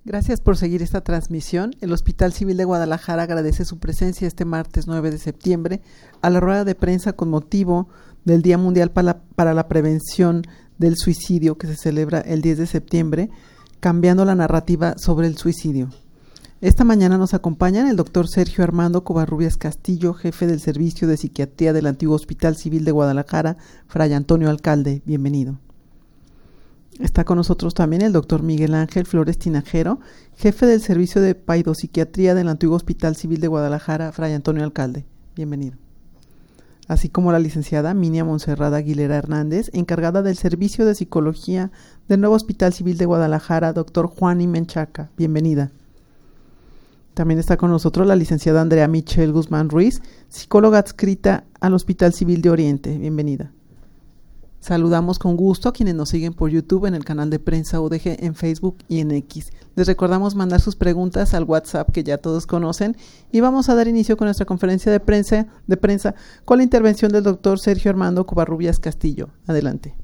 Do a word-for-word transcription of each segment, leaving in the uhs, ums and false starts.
Gracias por seguir esta transmisión. El Hospital Civil de Guadalajara agradece su presencia este martes nueve de septiembre a la rueda de prensa con motivo del Día Mundial para la, para la Prevención del Suicidio que se celebra el diez de septiembre, cambiando la narrativa sobre el suicidio. Esta mañana nos acompañan el doctor Sergio Armando Covarrubias Castillo, jefe del Servicio de Psiquiatría del antiguo Hospital Civil de Guadalajara, Fray Antonio Alcalde. Bienvenido. Está con nosotros también el doctor Miguel Ángel Flores Tinajero, jefe del Servicio de Paidopsiquiatría del antiguo Hospital Civil de Guadalajara, Fray Antonio Alcalde. Bienvenido. Así como la licenciada Minia Monserrada Aguilera Hernández, encargada del Servicio de Psicología del nuevo Hospital Civil de Guadalajara, doctor Juan Menchaca. Bienvenida. También está con nosotros la licenciada Andrea Michelle Guzmán Ruiz, psicóloga adscrita al Hospital Civil de Oriente. Bienvenida. Saludamos con gusto a quienes nos siguen por YouTube, en el canal de Prensa U D G, en Facebook y en X. Les recordamos mandar sus preguntas al WhatsApp que ya todos conocen y vamos a dar inicio con nuestra conferencia de prensa, de prensa con la intervención del doctor Sergio Armando Covarrubias Castillo. Adelante.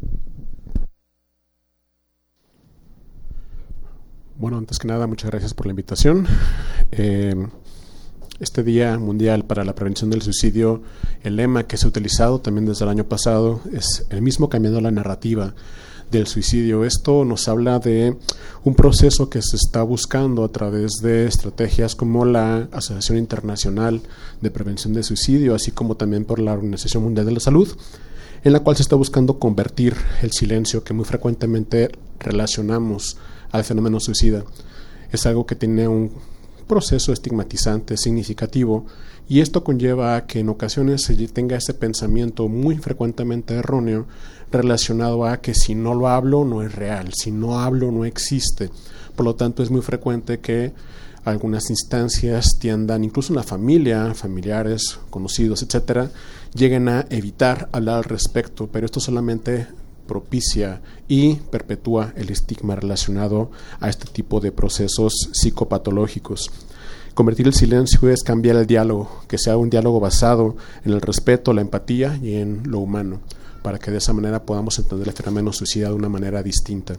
Bueno, antes que nada, muchas gracias por la invitación. Eh, Este Día Mundial para la Prevención del Suicidio, el lema que se ha utilizado también desde el año pasado es el mismo, cambiando la narrativa del suicidio. Esto nos habla de un proceso que se está buscando a través de estrategias como la Asociación Internacional de Prevención del Suicidio, así como también por la Organización Mundial de la Salud, en la cual se está buscando convertir el silencio que muy frecuentemente relacionamos al fenómeno suicida. Es algo que tiene un proceso estigmatizante significativo, y esto conlleva a que en ocasiones se tenga ese pensamiento muy frecuentemente erróneo relacionado a que si no lo hablo no es real, si no hablo no existe. Por lo tanto, es muy frecuente que algunas instancias tiendan, incluso en la familia, familiares, conocidos, etcétera, lleguen a evitar hablar al respecto, pero esto solamente propicia y perpetúa el estigma relacionado a este tipo de procesos psicopatológicos. Convertir el silencio es cambiar el diálogo, que sea un diálogo basado en el respeto, la empatía y en lo humano, para que de esa manera podamos entender el fenómeno suicida de una manera distinta.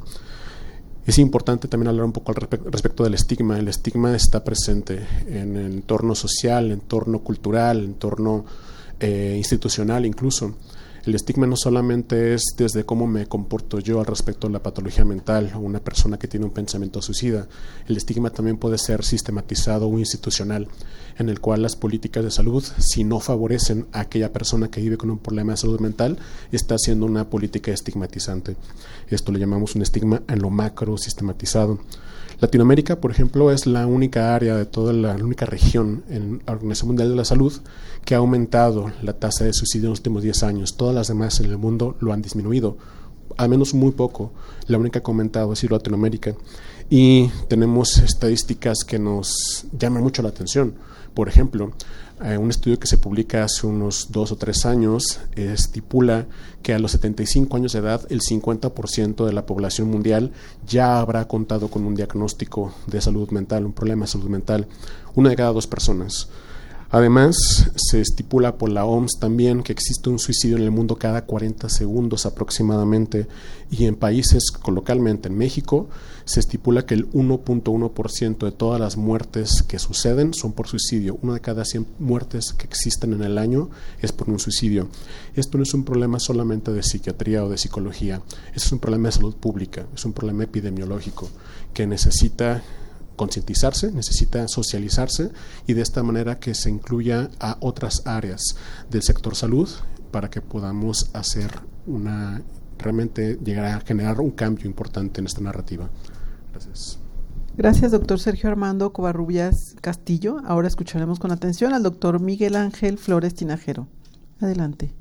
Es importante también hablar un poco al respe- respecto del estigma. El estigma está presente en el entorno social, el entorno cultural, el entorno eh, institucional incluso. El estigma no solamente es desde cómo me comporto yo al respecto de la patología mental o una persona que tiene un pensamiento suicida. El estigma también puede ser sistematizado o institucional, en el cual las políticas de salud, si no favorecen a aquella persona que vive con un problema de salud mental, está haciendo una política estigmatizante. Esto le llamamos un estigma en lo macro sistematizado. Latinoamérica, por ejemplo, es la única área de toda la, la única región en la Organización Mundial de la Salud que ha aumentado la tasa de suicidio en los últimos diez años. Todas las demás en el mundo lo han disminuido, al menos muy poco. La única que ha aumentado ha sido Latinoamérica. Y tenemos estadísticas que nos llaman mucho la atención. Por ejemplo, eh, un estudio que se publica hace unos dos o tres años eh, estipula que a los setenta y cinco años de edad el cincuenta por ciento de la población mundial ya habrá contado con un diagnóstico de salud mental, un problema de salud mental, una de cada dos personas. Además, se estipula por la O M S también que existe un suicidio en el mundo cada cuarenta segundos aproximadamente, y en países, localmente en México, se estipula que el uno punto uno por ciento de todas las muertes que suceden son por suicidio. Una de cada cien muertes que existen en el año es por un suicidio. Esto no es un problema solamente de psiquiatría o de psicología, es un problema de salud pública, es un problema epidemiológico que necesita concientizarse, necesita socializarse, y de esta manera que se incluya a otras áreas del sector salud para que podamos hacer una, realmente llegar a generar un cambio importante en esta narrativa. Gracias. Gracias, doctor Sergio Armando Covarrubias Castillo. Ahora escucharemos con atención al doctor Miguel Ángel Flores Tinajero. Adelante.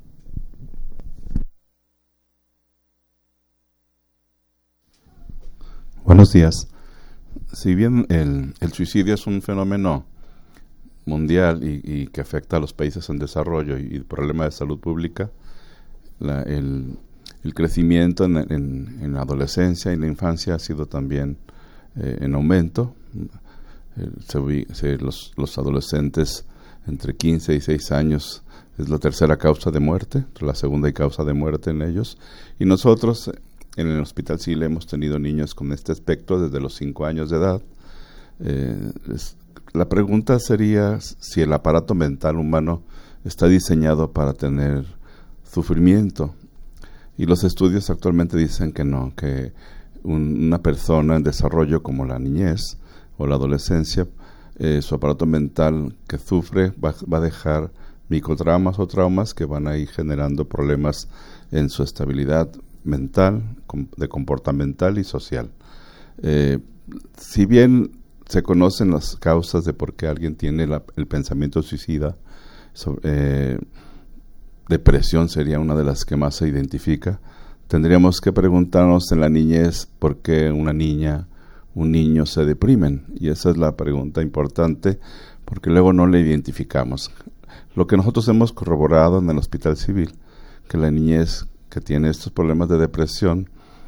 Buenos días. Si bien el, el suicidio es un fenómeno mundial y, y que afecta a los países en desarrollo y, y problema de salud pública, la, el, el crecimiento en, en, en la adolescencia y la infancia ha sido también eh, en aumento. Eh, se, se, los, los adolescentes entre quince y seis años es la tercera causa de muerte, la segunda y causa de muerte en ellos, y nosotros en el Hospital Civil hemos tenido niños con este espectro desde los cinco años de edad Eh, es, la pregunta sería si el aparato mental humano está diseñado para tener sufrimiento. Y los estudios actualmente dicen que no, que un, una persona en desarrollo como la niñez o la adolescencia, eh, su aparato mental que sufre va, va a dejar microtraumas o traumas que van a ir generando problemas en su estabilidad mental, de comportamental y social. Eh, si bien se conocen las causas de por qué alguien tiene la, el pensamiento suicida, sobre, eh, depresión sería una de las que más se identifica, tendríamos que preguntarnos en la niñez por qué una niña, un niño se deprimen, y esa es la pregunta importante, porque luego no le identificamos. Lo que nosotros hemos corroborado en el Hospital Civil, que la niñez que tiene estos problemas de depresión,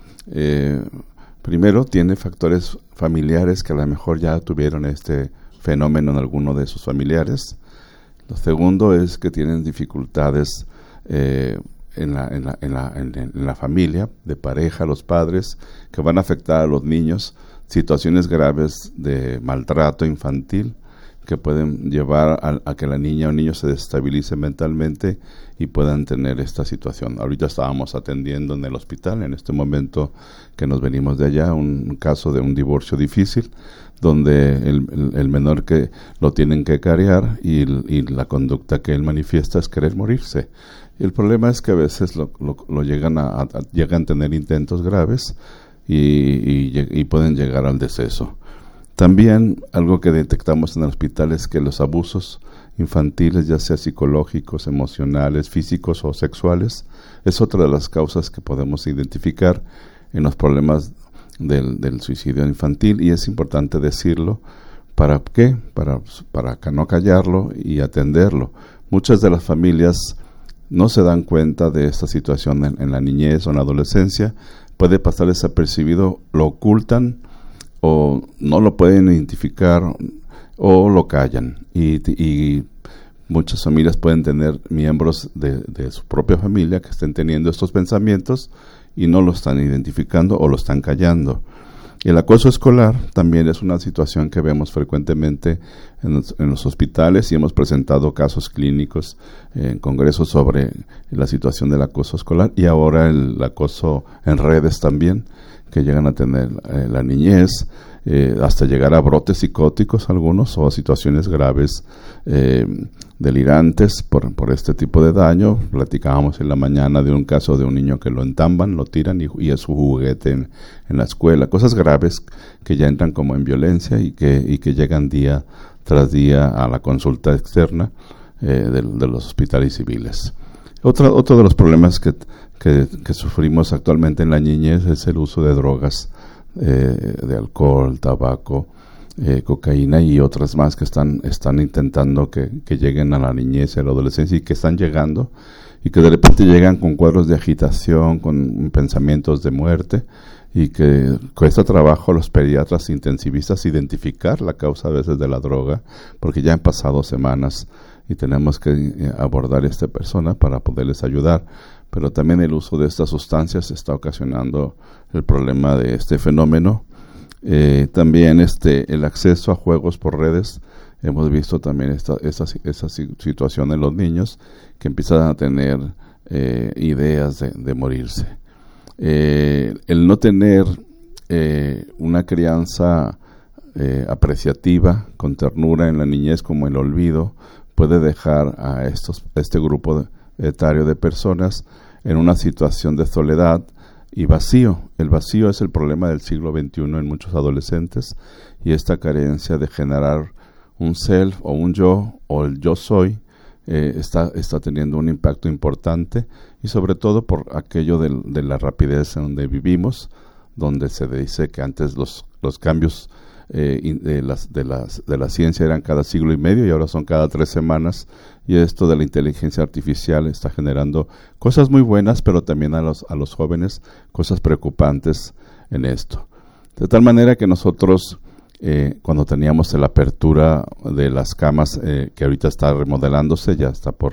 eh, primero tiene factores familiares que a lo mejor ya tuvieron este fenómeno en alguno de sus familiares. Lo segundo es que tienen dificultades eh, en, la, en, la, en, la, en, en la familia, de pareja, los padres, que van a afectar a los niños, situaciones graves de maltrato infantil que pueden llevar a, a que la niña o niño se desestabilice mentalmente y puedan tener esta situación. Ahorita estábamos atendiendo en el hospital, en este momento que nos venimos de allá, un, un caso de un divorcio difícil, donde el, el, el menor que lo tienen que carear y, y la conducta que él manifiesta es querer morirse. Y el problema es que a veces lo, lo, lo llegan a, a, llegan a tener intentos graves y, y, y pueden llegar al deceso. También algo que detectamos en el hospital es que los abusos infantiles, ya sea psicológicos, emocionales, físicos o sexuales, es otra de las causas que podemos identificar en los problemas del, del suicidio infantil, y es importante decirlo. ¿Para qué? Para, para no callarlo y atenderlo. Muchas de las familias no se dan cuenta de esta situación en, en la niñez o en la adolescencia, puede pasar desapercibido, lo ocultan o no lo pueden identificar o lo callan, y, y muchas familias pueden tener miembros de, de su propia familia que estén teniendo estos pensamientos y no lo están identificando o lo están callando. Y el acoso escolar también es una situación que vemos frecuentemente en los, en los hospitales, y hemos presentado casos clínicos en congresos sobre la situación del acoso escolar, y ahora el acoso en redes también, que llegan a tener eh, la niñez, eh, hasta llegar a brotes psicóticos algunos, o a situaciones graves, eh, delirantes por, por este tipo de daño. Platicábamos en la mañana de un caso de un niño que lo entamban, lo tiran y, y es su juguete en, en la escuela. Cosas graves que ya entran como en violencia y que, y que llegan día tras día a la consulta externa eh, de, de los hospitales civiles. Otro, otro de los problemas que Que, que sufrimos actualmente en la niñez es el uso de drogas, eh, de alcohol, tabaco, eh, cocaína y otras más que están, están intentando que, que lleguen a la niñez y a la adolescencia, y que están llegando, y que de repente llegan con cuadros de agitación, con pensamientos de muerte, y que cuesta trabajo a los pediatras intensivistas identificar la causa a veces de la droga, porque ya han pasado semanas y tenemos que abordar a esta persona para poderles ayudar. Pero también el uso de estas sustancias está ocasionando el problema de este fenómeno. Eh, también este el acceso a juegos por redes. Hemos visto también esta, esa, esa situación en los niños que empiezan a tener eh, ideas de, de morirse. Eh, el no tener eh, una crianza eh, apreciativa, con ternura en la niñez, como el olvido, puede dejar a estos este grupo de etario de personas en una situación de soledad y vacío. El vacío es el problema del siglo veintiuno en muchos adolescentes, y esta carencia de generar un self o un yo o el yo soy eh, está, está teniendo un impacto importante, y sobre todo por aquello de, de la rapidez en donde vivimos, donde se dice que antes los, los cambios Eh, de, las, de, las, de la ciencia eran cada siglo y medio, y ahora son cada tres semanas, y esto de la inteligencia artificial está generando cosas muy buenas, pero también a los, a los jóvenes cosas preocupantes en esto. De tal manera que nosotros, eh, cuando teníamos la apertura de las camas, eh, que ahorita está remodelándose, ya está por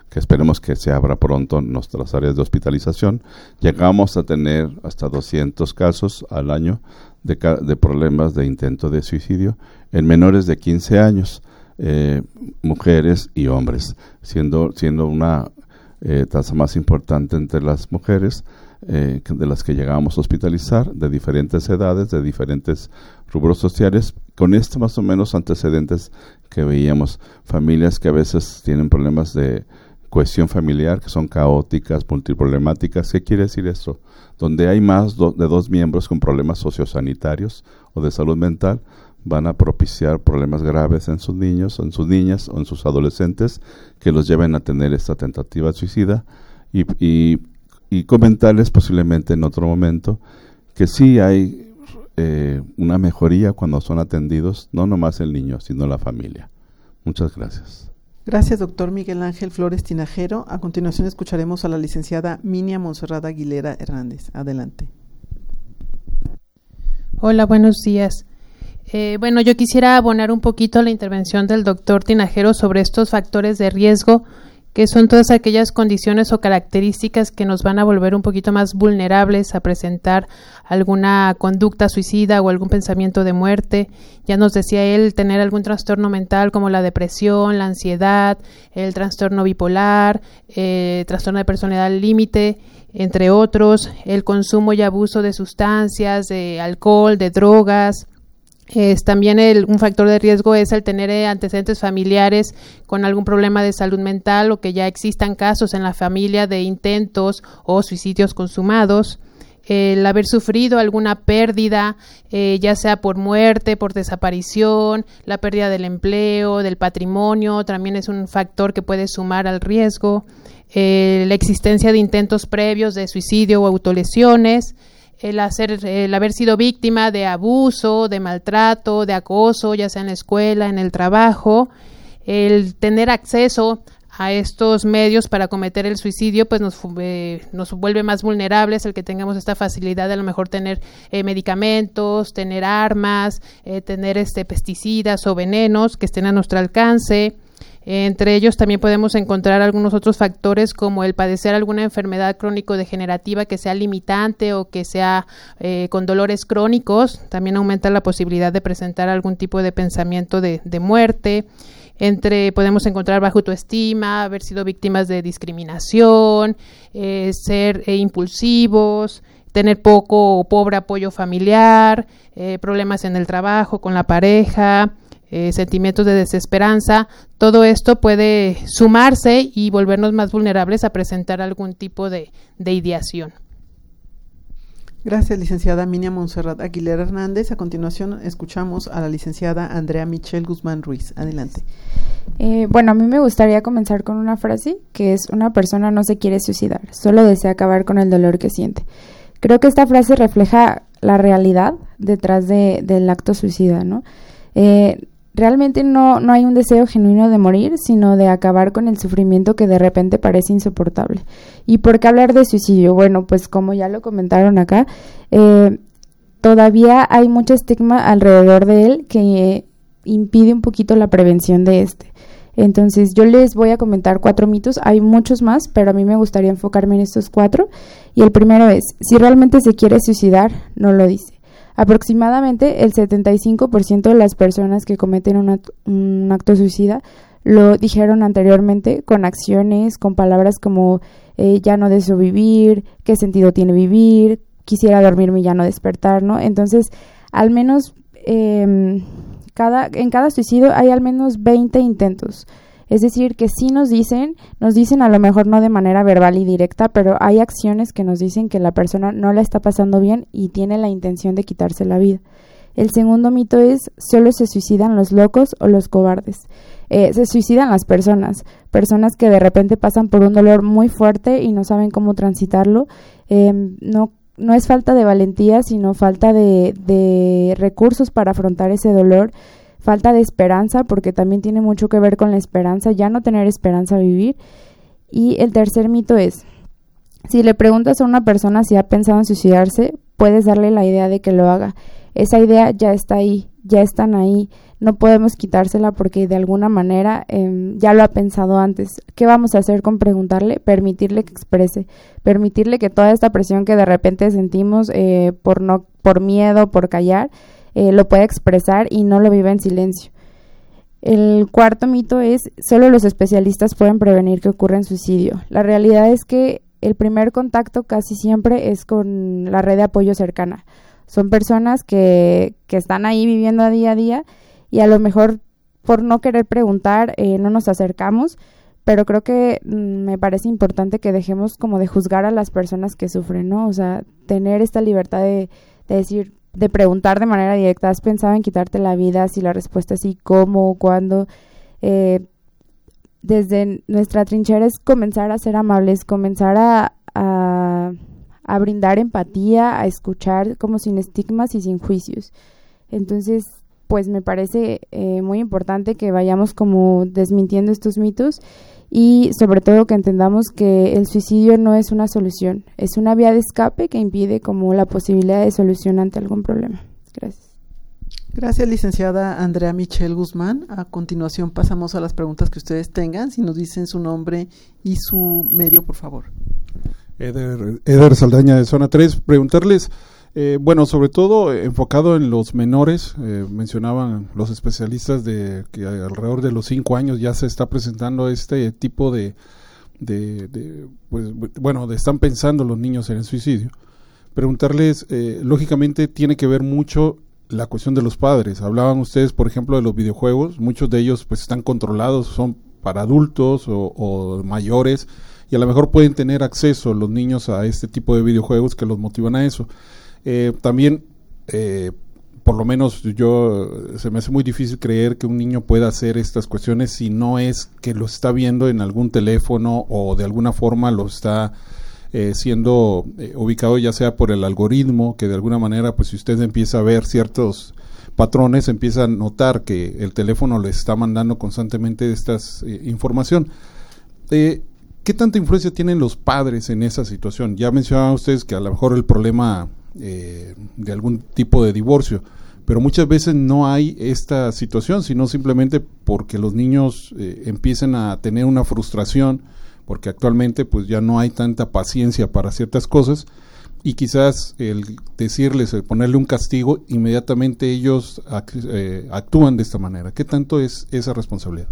que esperemos que se abra pronto nuestras áreas de hospitalización. Llegamos a tener hasta doscientos casos al año de, de problemas de intento de suicidio en menores de quince años, eh, mujeres y hombres, siendo, siendo una eh, tasa más importante entre las mujeres, eh, de las que llegamos a hospitalizar, de diferentes edades, de diferentes rubros sociales, con estos más o menos antecedentes que veíamos, familias que a veces tienen problemas de cohesión familiar, que son caóticas, multiproblemáticas. ¿Qué quiere decir eso? Donde hay más do- de dos miembros con problemas sociosanitarios o de salud mental, van a propiciar problemas graves en sus niños, en sus niñas o en sus adolescentes, que los lleven a tener esta tentativa suicida, y, y, y comentarles posiblemente en otro momento que sí hay eh, una mejoría cuando son atendidos, no nomás el niño, sino la familia. Muchas gracias. Gracias, doctor Miguel Ángel Flores Tinajero. A continuación escucharemos a la licenciada Minia Monserrat Aguilera Hernández. Adelante. Hola, buenos días. Eh, bueno, yo quisiera abonar un poquito a la intervención del doctor Tinajero sobre estos factores de riesgo, que son todas aquellas condiciones o características que nos van a volver un poquito más vulnerables a presentar alguna conducta suicida o algún pensamiento de muerte. Ya nos decía él, tener algún trastorno mental como la depresión, la ansiedad, el trastorno bipolar, eh, trastorno de personalidad límite, entre otros, el consumo y abuso de sustancias, de alcohol, de drogas. Es también el, un factor de riesgo es el tener eh, antecedentes familiares con algún problema de salud mental, o que ya existan casos en la familia de intentos o suicidios consumados. El haber sufrido alguna pérdida, eh, ya sea por muerte, por desaparición, la pérdida del empleo, del patrimonio, también es un factor que puede sumar al riesgo. Eh, la existencia de intentos previos de suicidio o autolesiones. El, hacer, el haber sido víctima de abuso, de maltrato, de acoso, ya sea en la escuela, en el trabajo, el tener acceso a estos medios para cometer el suicidio, pues nos, eh, nos vuelve más vulnerables, el que tengamos esta facilidad de a lo mejor tener eh, medicamentos, tener armas, eh, tener este pesticidas o venenos que estén a nuestro alcance. Entre ellos también podemos encontrar algunos otros factores, como el padecer alguna enfermedad crónico-degenerativa que sea limitante o que sea eh, con dolores crónicos. También aumenta la posibilidad de presentar algún tipo de pensamiento de, de muerte. Entre podemos encontrar baja autoestima, haber sido víctimas de discriminación, eh, ser eh, impulsivos, tener poco o pobre apoyo familiar, eh, problemas en el trabajo, con la pareja, Eh, sentimientos de desesperanza. Todo esto puede sumarse y volvernos más vulnerables a presentar algún tipo de, de ideación. Gracias, licenciada Minia Monserrat Aguilera Hernández. A continuación escuchamos a la licenciada Andrea Michelle Guzmán Ruiz. Adelante. Eh, bueno, a mí me gustaría comenzar con una frase que es: una persona no se quiere suicidar, solo desea acabar con el dolor que siente. Creo que esta frase refleja la realidad detrás de, del acto suicida, ¿no? Eh, Realmente no, no hay un deseo genuino de morir, sino de acabar con el sufrimiento que de repente parece insoportable. ¿Y por qué hablar de suicidio? Bueno, pues como ya lo comentaron acá, eh, todavía hay mucho estigma alrededor de él que eh, impide un poquito la prevención de este. Entonces yo les voy a comentar cuatro mitos, hay muchos más, pero a mí me gustaría enfocarme en estos cuatro. Y el primero es: si realmente se quiere suicidar, no lo dice. Aproximadamente el setenta y cinco por ciento de las personas que cometen un acto, un acto suicida lo dijeron anteriormente con acciones, con palabras como eh, ya no deseo vivir, qué sentido tiene vivir, quisiera dormirme y ya no despertar, ¿no? Entonces, al menos eh, cada, en cada suicidio hay al menos veinte intentos. Es decir, que sí nos dicen, nos dicen a lo mejor no de manera verbal y directa, pero hay acciones que nos dicen que la persona no la está pasando bien y tiene la intención de quitarse la vida. El segundo mito es: solo se suicidan los locos o los cobardes. Eh, se suicidan las personas, personas que de repente pasan por un dolor muy fuerte y no saben cómo transitarlo. Eh, no, no es falta de valentía, sino falta de, de recursos para afrontar ese dolor. Falta de esperanza, porque también tiene mucho que ver con la esperanza, ya no tener esperanza a vivir. Y el tercer mito es: si le preguntas a una persona si ha pensado en suicidarse, puedes darle la idea de que lo haga. Esa idea ya está ahí, ya están ahí, no podemos quitársela porque de alguna manera eh, ya lo ha pensado antes. ¿Qué vamos a hacer con preguntarle? Permitirle que exprese, permitirle que toda esta presión que de repente sentimos eh, por no, por miedo, por callar, eh, lo pueda expresar y no lo viva en silencio. El cuarto mito es: solo los especialistas pueden prevenir que ocurra un suicidio. La realidad es que el primer contacto casi siempre es con la red de apoyo cercana. Son personas que, que están ahí viviendo a día a día y a lo mejor por no querer preguntar eh, no nos acercamos, pero creo que mm, me parece importante que dejemos como de juzgar a las personas que sufren, ¿no? O sea, tener esta libertad de, de decir, de preguntar de manera directa: ¿has pensado en quitarte la vida? Si la respuesta es sí, ¿cómo? ¿Cuándo? Eh, desde nuestra trinchera es comenzar a ser amables, comenzar a... a a brindar empatía, a escuchar como sin estigmas y sin juicios. Entonces, pues me parece eh, muy importante que vayamos como desmintiendo estos mitos y sobre todo que entendamos que el suicidio no es una solución, es una vía de escape que impide como la posibilidad de solución ante algún problema. Gracias. Gracias, licenciada Andrea Michel Guzmán. A continuación pasamos a las preguntas que ustedes tengan. Si nos dicen su nombre y su medio, por favor. Eder, Eder Saldaña de Zona tres, preguntarles, eh, bueno, sobre todo eh, enfocado en los menores, eh, mencionaban los especialistas de que alrededor de los cinco años ya se está presentando este tipo de, de, de pues, bueno, de están pensando los niños en el suicidio. Preguntarles, eh, lógicamente tiene que ver mucho la cuestión de los padres. Hablaban ustedes, por ejemplo, de los videojuegos, muchos de ellos pues están controlados, son para adultos o, o mayores, y a lo mejor pueden tener acceso los niños a este tipo de videojuegos que los motivan a eso. Eh, también, eh, por lo menos yo, se me hace muy difícil creer que un niño pueda hacer estas cuestiones si no es que lo está viendo en algún teléfono o de alguna forma lo está eh, siendo eh, ubicado, ya sea por el algoritmo, que de alguna manera, pues si usted empieza a ver ciertos patrones, empieza a notar que el teléfono le está mandando constantemente esta eh, información. Eh, ¿Qué tanta influencia tienen los padres en esa situación? Ya mencionaban ustedes que a lo mejor el problema eh, de algún tipo de divorcio, pero muchas veces no hay esta situación, sino simplemente porque los niños eh, empiezan a tener una frustración, porque actualmente pues ya no hay tanta paciencia para ciertas cosas, y quizás el decirles, el ponerle un castigo, inmediatamente ellos act- eh, actúan de esta manera. ¿Qué tanto es esa responsabilidad?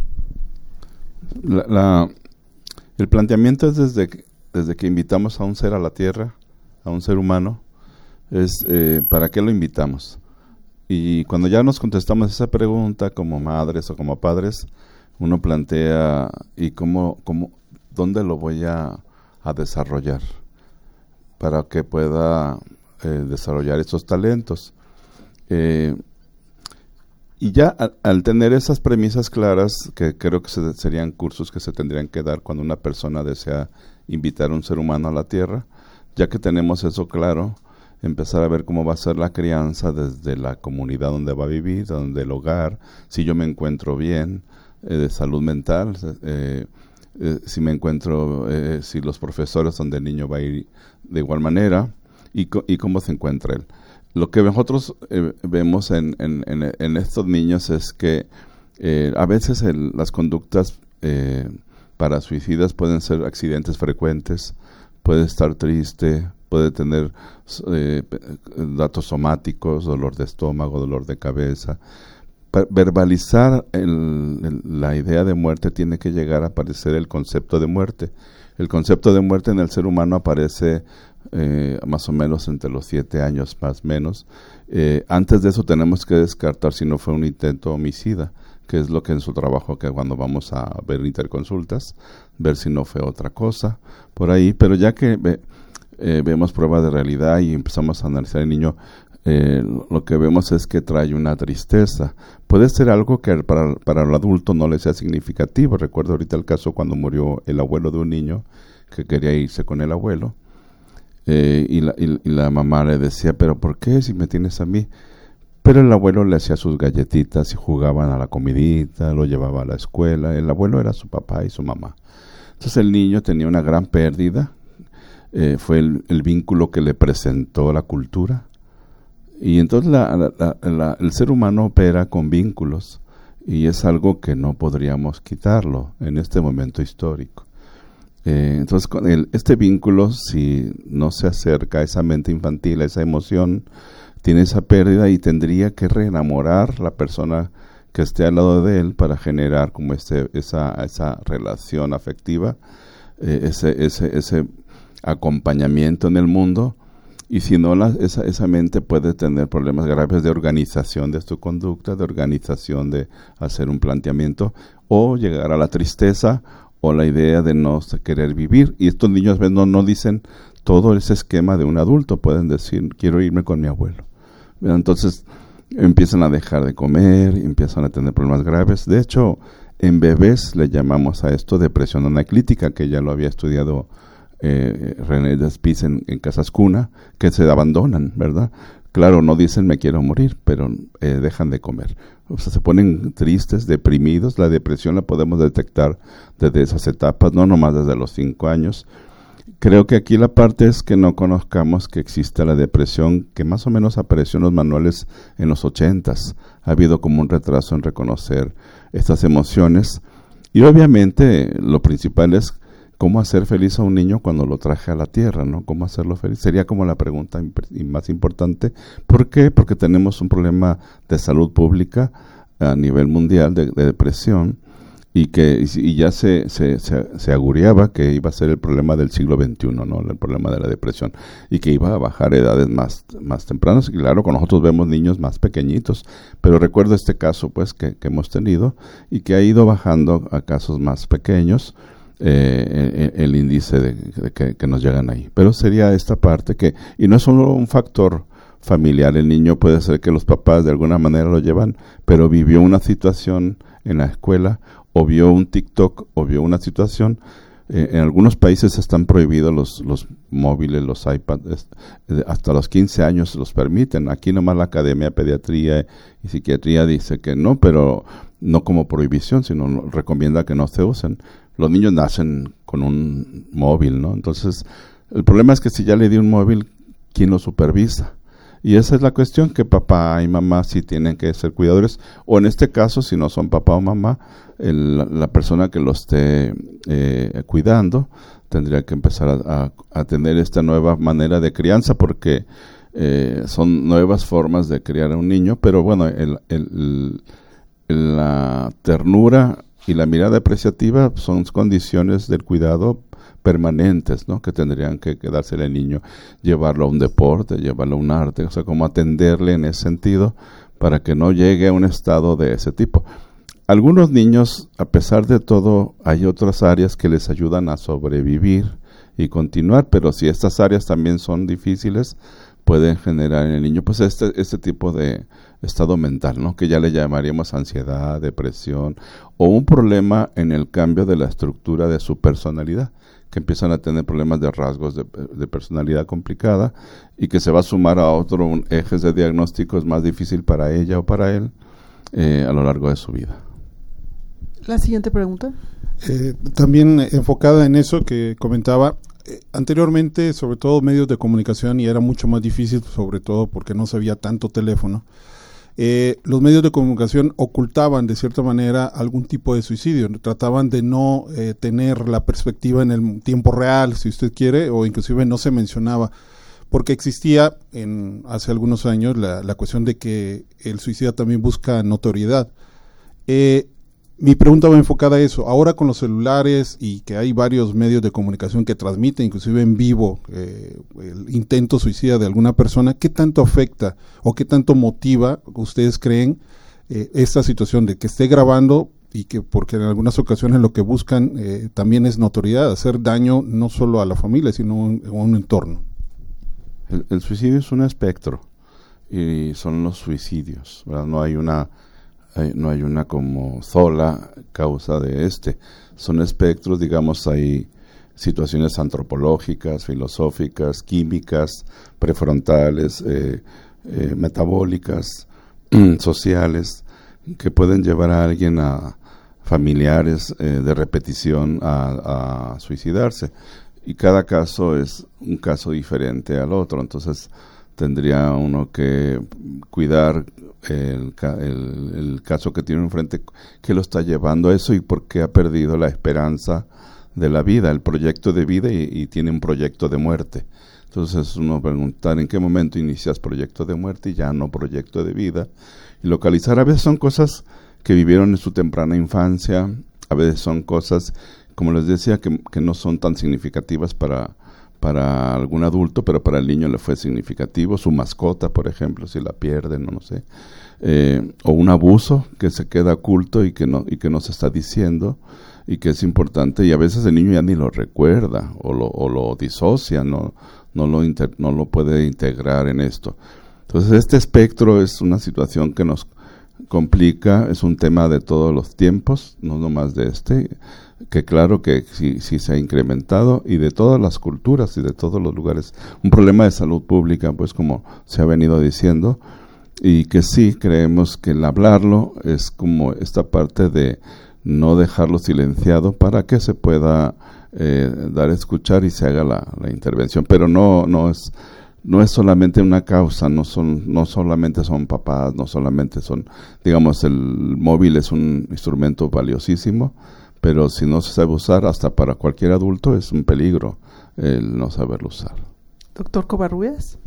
La... la... El planteamiento es desde que, desde que invitamos a un ser a la tierra, a un ser humano, es eh, ¿para qué lo invitamos? Y cuando ya nos contestamos esa pregunta como madres o como padres, uno plantea, ¿y cómo, cómo, dónde lo voy a, a desarrollar? Para que pueda eh, desarrollar esos talentos. Eh, Y ya al, al tener esas premisas claras, que creo que se, serían cursos que se tendrían que dar cuando una persona desea invitar a un ser humano a la tierra, ya que tenemos eso claro, empezar a ver cómo va a ser la crianza desde la comunidad donde va a vivir, donde el hogar, si yo me encuentro bien, eh, de salud mental, eh, eh, si me encuentro, eh, si los profesores donde el niño va a ir de igual manera, y, co- y cómo se encuentra él. Lo que nosotros eh, vemos en, en, en, en estos niños es que eh, a veces el, las conductas eh, para suicidas pueden ser accidentes frecuentes, puede estar triste, puede tener eh, datos somáticos, dolor de estómago, dolor de cabeza. Para verbalizar el, el, la idea de muerte tiene que llegar a aparecer el concepto de muerte. El concepto de muerte en el ser humano aparece Eh, más o menos entre los siete años más o menos. Eh, antes de eso tenemos que descartar si no fue un intento homicida, que es lo que en su trabajo, que cuando vamos a ver interconsultas, ver si no fue otra cosa por ahí, pero ya que ve, eh, vemos pruebas de realidad y empezamos a analizar el niño, eh, lo que vemos es que trae una tristeza. Puede ser algo que para, para el adulto no le sea significativo. Recuerdo ahorita el caso cuando murió el abuelo de un niño que quería irse con el abuelo. Eh, y, la, y, y la mamá le decía, pero ¿por qué si me tienes a mí? Pero el abuelo le hacía sus galletitas y jugaban a la comidita, lo llevaba a la escuela. El abuelo era su papá y su mamá. Entonces el niño tenía una gran pérdida. Eh, fue el, el vínculo que le presentó la cultura. Y entonces la, la, la, el ser humano opera con vínculos y es algo que no podríamos quitarlo en este momento histórico. Eh, entonces con el, este vínculo, si no se acerca a esa mente infantil, a esa emoción, tiene esa pérdida y tendría que reenamorar la persona que esté al lado de él para generar como este, esa, esa relación afectiva, eh, ese, ese, ese acompañamiento en el mundo. Y si no, la, esa, esa mente puede tener problemas graves de organización de su conducta, de organización de hacer un planteamiento, o llegar a la tristeza o la idea de no querer vivir. Y estos niños no, no dicen todo ese esquema de un adulto, pueden decir, quiero irme con mi abuelo. Entonces empiezan a dejar de comer, empiezan a tener problemas graves. De hecho, en bebés le llamamos a esto depresión anaclítica, que ya lo había estudiado Eh, René Despis en, en Casas Cuna, que se abandonan, ¿verdad? Claro, no dicen me quiero morir, pero eh, dejan de comer. O sea, se ponen tristes, deprimidos. La depresión la podemos detectar desde esas etapas, no nomás desde los cinco años. Creo que aquí la parte es que no conozcamos que existe la depresión, que más o menos apareció en los manuales en los ochentas. Ha habido como un retraso en reconocer estas emociones. Y obviamente lo principal es ¿cómo hacer feliz a un niño cuando lo traje a la tierra, ¿no? ¿Cómo hacerlo feliz? Sería como la pregunta imp- más importante. ¿Por qué? Porque tenemos un problema de salud pública a nivel mundial de, de depresión y que y, y ya se, se, se, se auguraba que iba a ser el problema del siglo veintiuno, ¿no? El problema de la depresión y que iba a bajar a edades más, más tempranas. Y claro, con nosotros vemos niños más pequeñitos, pero recuerdo este caso pues que, que hemos tenido y que ha ido bajando a casos más pequeños. Eh, el, el índice de, de que, que nos llegan ahí, pero sería esta parte que, y no es solo un factor familiar, el niño puede ser que los papás de alguna manera lo llevan, pero vivió una situación en la escuela, o vio un TikTok, o vio una situación. Eh, en algunos países están prohibidos los, los móviles, los iPads, eh, hasta los quince años los permiten. Aquí nomás la Academia de Pediatría y Psiquiatría dice que no, pero no como prohibición, sino recomienda que no se usen. Los niños nacen con un móvil, ¿no? Entonces, el problema es que si ya le di un móvil, ¿quién lo supervisa? Y esa es la cuestión, que papá y mamá sí tienen que ser cuidadores, o en este caso, si no son papá o mamá, el, la persona que lo esté eh, cuidando tendría que empezar a, a, a tener esta nueva manera de crianza, porque eh, son nuevas formas de criar a un niño, pero bueno, el, el, el, la ternura y la mirada apreciativa son condiciones del cuidado permanentes, ¿no? Que tendrían que quedársele al niño, llevarlo a un deporte, llevarlo a un arte, o sea, como atenderle en ese sentido para que no llegue a un estado de ese tipo. Algunos niños, a pesar de todo, hay otras áreas que les ayudan a sobrevivir y continuar, pero si estas áreas también son difíciles, pueden generar en el niño pues este, este tipo de estado mental, ¿no? Que ya le llamaríamos ansiedad, depresión, o un problema en el cambio de la estructura de su personalidad, que empiezan a tener problemas de rasgos de, de personalidad complicada y que se va a sumar a otros ejes de diagnóstico, es más difícil para ella o para él eh, a lo largo de su vida. La siguiente pregunta. Eh, también enfocada en eso que comentaba, eh, anteriormente, sobre todo medios de comunicación, y era mucho más difícil, sobre todo porque no se había tanto teléfono, eh, los medios de comunicación ocultaban de cierta manera algún tipo de suicidio, trataban de no eh, tener la perspectiva en el tiempo real, si usted quiere, o inclusive no se mencionaba, porque existía en hace algunos años la, la cuestión de que el suicida también busca notoriedad. Eh, Mi pregunta va enfocada a eso. Ahora con los celulares y que hay varios medios de comunicación que transmiten, inclusive en vivo, eh, el intento suicida de alguna persona, ¿qué tanto afecta o qué tanto motiva, ustedes creen, eh, esta situación de que esté grabando y que, porque en algunas ocasiones lo que buscan eh, también es notoriedad, hacer daño no solo a la familia, sino a un entorno? El, el suicidio es un espectro y son los suicidios, ¿verdad? No hay una no hay una como sola causa de este, son espectros, digamos, hay situaciones antropológicas, filosóficas, químicas, prefrontales, eh, eh, metabólicas, sociales, que pueden llevar a alguien, a familiares eh, de repetición, a, a suicidarse, y cada caso es un caso diferente al otro. Entonces tendría uno que cuidar el, el, el caso que tiene enfrente, que lo está llevando a eso y por qué ha perdido la esperanza de la vida, el proyecto de vida y, y tiene un proyecto de muerte. Entonces uno preguntar en qué momento inicias proyecto de muerte y ya no proyecto de vida. Y localizar a veces son cosas que vivieron en su temprana infancia, a veces son cosas, como les decía, que, que no son tan significativas para, para algún adulto, pero para el niño le fue significativo. Su mascota, por ejemplo, si la pierden, no, no sé. Eh, o un abuso que se queda oculto y que no y que no se está diciendo y que es importante, y a veces el niño ya ni lo recuerda o lo, o lo disocia, no no lo inter, no lo puede integrar en esto. Entonces este espectro es una situación que nos complica, es un tema de todos los tiempos, no nomás de este, que claro que sí, sí se ha incrementado, y de todas las culturas y de todos los lugares. Un problema de salud pública, pues como se ha venido diciendo, y que sí creemos que el hablarlo es como esta parte de no dejarlo silenciado para que se pueda eh, dar a escuchar y se haga la, la intervención, pero no no es no es solamente una causa, no son no solamente son papás, no solamente son, digamos, el móvil es un instrumento valiosísimo, pero si no se sabe usar, hasta para cualquier adulto es un peligro el no saberlo usar. Doctor Covarrubias.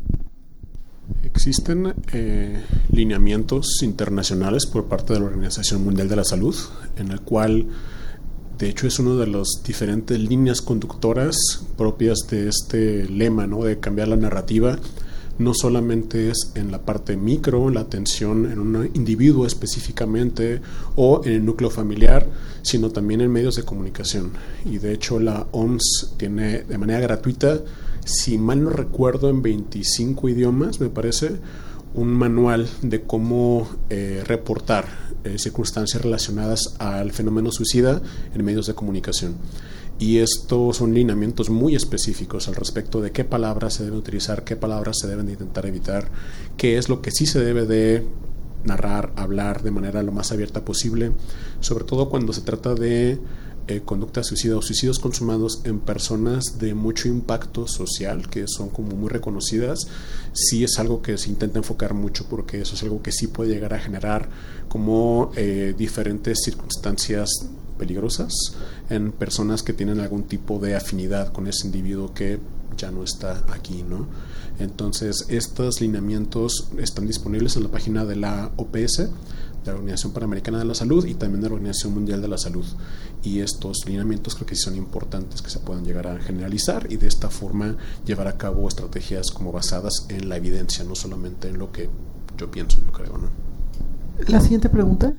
Existen eh, lineamientos internacionales por parte de la Organización Mundial de la Salud, en el cual, de hecho, es una de las diferentes líneas conductoras propias de este lema, ¿no?, de cambiar la narrativa. No solamente es en la parte micro, la atención en un individuo específicamente o en el núcleo familiar, sino también en medios de comunicación. Y de hecho la O M S tiene de manera gratuita, si mal no recuerdo, en veinticinco idiomas, me parece, un manual de cómo eh, reportar eh, circunstancias relacionadas al fenómeno suicida en medios de comunicación. Y estos son lineamientos muy específicos al respecto de qué palabras se deben utilizar, qué palabras se deben de intentar evitar, qué es lo que sí se debe de narrar, hablar de manera lo más abierta posible, sobre todo cuando se trata de eh, conductas suicidas o suicidios consumados en personas de mucho impacto social, que son como muy reconocidas. Sí es algo que se intenta enfocar mucho, porque eso es algo que sí puede llegar a generar como eh, diferentes circunstancias peligrosas en personas que tienen algún tipo de afinidad con ese individuo que ya no está aquí, ¿no? Entonces, estos lineamientos están disponibles en la página de la O P S, de la Organización Panamericana de la Salud, y también de la Organización Mundial de la Salud. Y estos lineamientos creo que sí son importantes que se puedan llegar a generalizar y de esta forma llevar a cabo estrategias como basadas en la evidencia, no solamente en lo que yo pienso, yo creo, ¿no? La siguiente pregunta.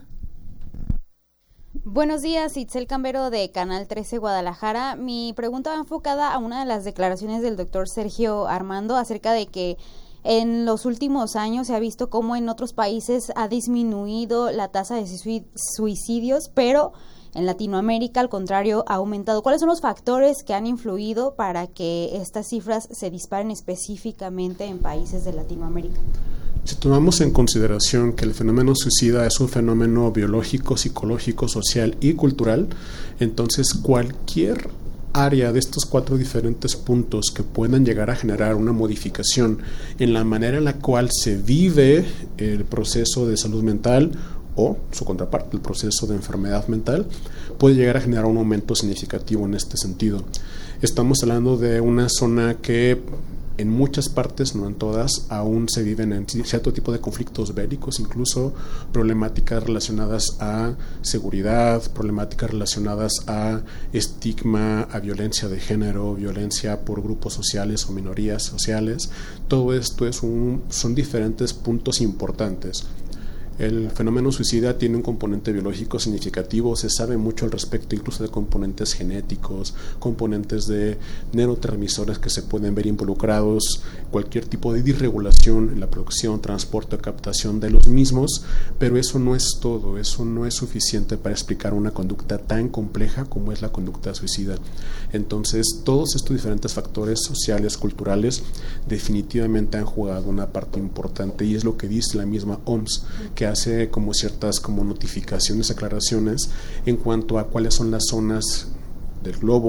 Buenos días, Itzel Cambero de Canal trece Guadalajara. Mi pregunta va enfocada a una de las declaraciones del doctor Sergio Armando acerca de que en los últimos años se ha visto cómo en otros países ha disminuido la tasa de suicidios, pero en Latinoamérica, al contrario, ha aumentado. ¿Cuáles son los factores que han influido para que estas cifras se disparen específicamente en países de Latinoamérica? Si tomamos en consideración que el fenómeno suicida es un fenómeno biológico, psicológico, social y cultural, entonces cualquier área de estos cuatro diferentes puntos que puedan llegar a generar una modificación en la manera en la cual se vive el proceso de salud mental o su contraparte, el proceso de enfermedad mental, puede llegar a generar un aumento significativo en este sentido. Estamos hablando de una zona que en muchas partes, no en todas, aún se viven en cierto tipo de conflictos bélicos, incluso problemáticas relacionadas a seguridad, problemáticas relacionadas a estigma, a violencia de género, violencia por grupos sociales o minorías sociales. Todo esto es un, son diferentes puntos importantes. El fenómeno suicida tiene un componente biológico significativo, se sabe mucho al respecto, incluso de componentes genéticos, componentes de neurotransmisores que se pueden ver involucrados, cualquier tipo de disregulación en la producción, transporte o captación de los mismos, pero eso no es todo, eso no es suficiente para explicar una conducta tan compleja como es la conducta suicida. Entonces, todos estos diferentes factores sociales, culturales, definitivamente han jugado una parte importante, y es lo que dice la misma O M S, que hace como ciertas como notificaciones, aclaraciones en cuanto a cuáles son las zonas del globo que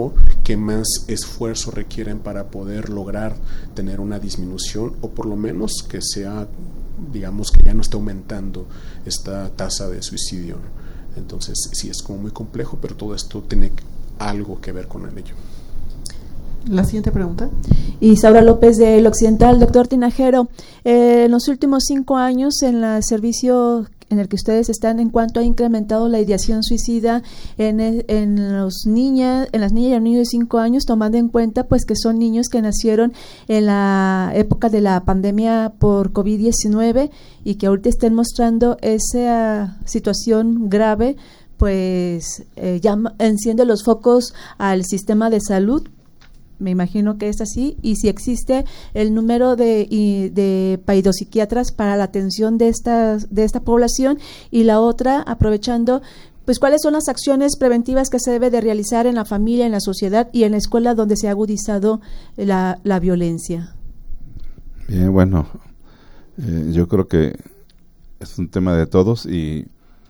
que más esfuerzo requieren para poder lograr tener una disminución, o por lo menos que sea, digamos, que ya no esté aumentando esta tasa de suicidio. Entonces sí, es como muy complejo, pero todo esto tiene algo que ver con ello. La siguiente pregunta. Isaura López del Occidental. Doctor Tinajero, eh, en los últimos cinco años en el servicio en el que ustedes están, ¿en cuánto ha incrementado la ideación suicida en, en, los niñas, en las niñas y los niños de cinco años, tomando en cuenta pues que son niños que nacieron en la época de la pandemia por COVID diecinueve y que ahorita estén mostrando esa situación grave, pues eh, ya enciende los focos al sistema de salud? Me imagino que es así, y si existe el número de, de paidopsiquiatras para la atención de esta, de esta población, y la otra, aprovechando, pues cuáles son las acciones preventivas que se debe de realizar en la familia, en la sociedad y en la escuela donde se ha agudizado la, la violencia. Bien, bueno, eh, yo creo que es un tema de todos y,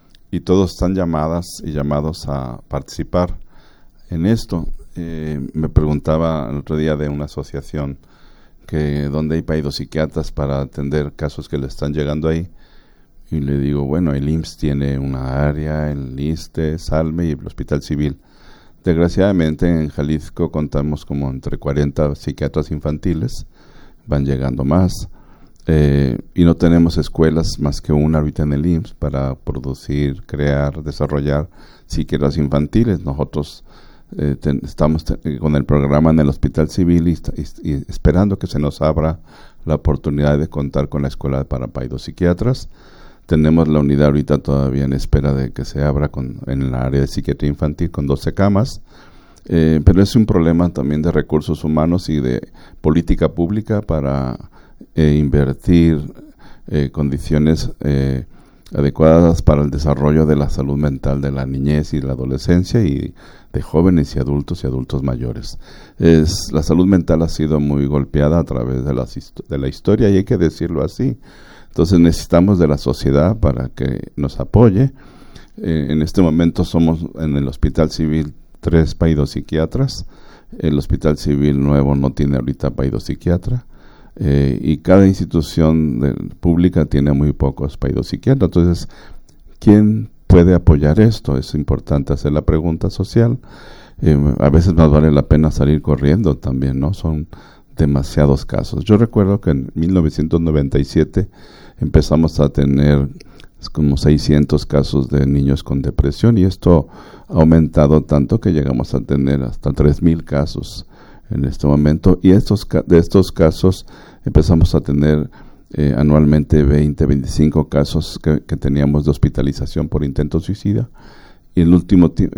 y todos están llamadas y llamados a participar en esto. Eh, me preguntaba el otro día de una asociación que donde hay paidopsiquiatras para atender casos que le están llegando ahí, y le digo, bueno, el I M S S tiene una área, el ISSSTE, SALME y el Hospital Civil. Desgraciadamente en Jalisco contamos como entre cuarenta psiquiatras infantiles, van llegando más, eh, y no tenemos escuelas más que una ahorita en el I M S S para producir, crear, desarrollar psiquiatras infantiles. Nosotros Eh, ten, estamos ten, con el programa en el Hospital Civil y, y, y esperando que se nos abra la oportunidad de contar con la escuela para paidopsiquiatras. Tenemos la unidad ahorita todavía en espera de que se abra con, en el área de psiquiatría infantil con doce camas, eh, pero es un problema también de recursos humanos y de política pública para eh, invertir eh, condiciones eh, adecuadas para el desarrollo de la salud mental de la niñez y la adolescencia y de jóvenes y adultos y adultos mayores. Es, la salud mental ha sido muy golpeada a través de, las, de la historia, y hay que decirlo así. Entonces necesitamos de la sociedad para que nos apoye. Eh, en este momento somos en el Hospital Civil tres paidopsiquiatras. El Hospital Civil nuevo no tiene ahorita paidopsiquiatra. Eh, y cada institución de, pública tiene muy pocos paidopsiquiatras. Entonces, ¿quién puede apoyar esto? Es importante hacer la pregunta social. Eh, a veces más vale la pena salir corriendo también, ¿no? Son demasiados casos. Yo recuerdo que en mil novecientos noventa y siete empezamos a tener como seiscientos casos de niños con depresión, y esto ha aumentado tanto que llegamos a tener hasta tres mil casos en este momento, y estos de estos casos empezamos a tener eh, anualmente veinte, veinticinco casos que, que teníamos de hospitalización por intento suicida, y el último eh,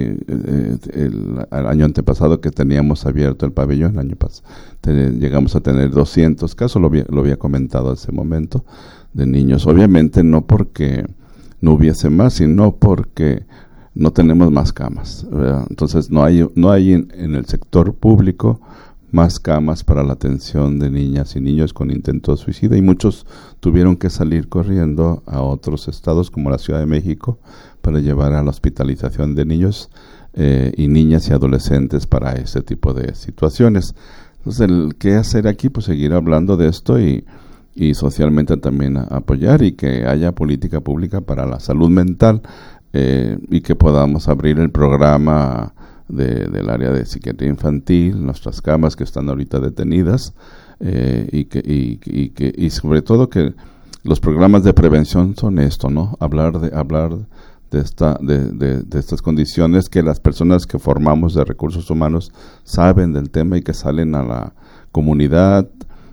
eh, el, el año antepasado que teníamos abierto el pabellón, el año pasado te, llegamos a tener doscientos casos, lo, lo había comentado hace momento, de niños, obviamente no porque no hubiese más, sino porque no tenemos más camas, ¿verdad? Entonces no hay no hay en, en el sector público más camas para la atención de niñas y niños con intento de suicida, y muchos tuvieron que salir corriendo a otros estados como la Ciudad de México para llevar a la hospitalización de niños eh, y niñas y adolescentes para ese tipo de situaciones. Entonces, el qué hacer aquí, pues seguir hablando de esto y y socialmente también a, apoyar, y que haya política pública para la salud mental. Eh, y que podamos abrir el programa de, del área de psiquiatría infantil, nuestras camas que están ahorita detenidas, eh, y, que, y, y, que, y sobre todo que los programas de prevención son esto, ¿no? Hablar de hablar de, esta, de, de, de estas condiciones, que las personas que formamos de recursos humanos saben del tema y que salen a la comunidad